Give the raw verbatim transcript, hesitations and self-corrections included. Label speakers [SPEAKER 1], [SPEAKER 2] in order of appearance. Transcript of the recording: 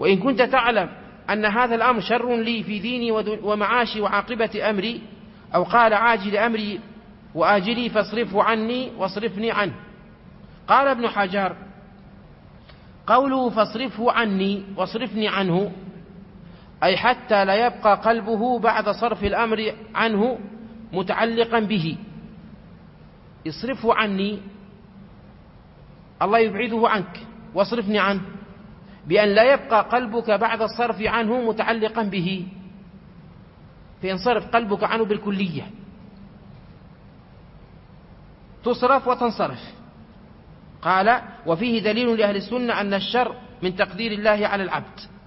[SPEAKER 1] وإن كنت تعلم أن هذا الأمر شر لي في ديني ومعاشي وعاقبة أمري، أو قال عاجل أمري وآجلي، فاصرفه عني واصرفني عنه. قال ابن حجر: قوله فاصرفه عني واصرفني عنه أي حتى لا يبقى قلبه بعد صرف الأمر عنه متعلقا به. اصرفه عني، الله يبعده عنك، واصرفني عنه بأن لا يبقى قلبك بعد الصرف عنه متعلقا به، فينصرف قلبك عنه بالكلية، تصرف وتنصرف. قال: وفيه دليل لأهل السنة أن الشر من تقدير الله على العبد.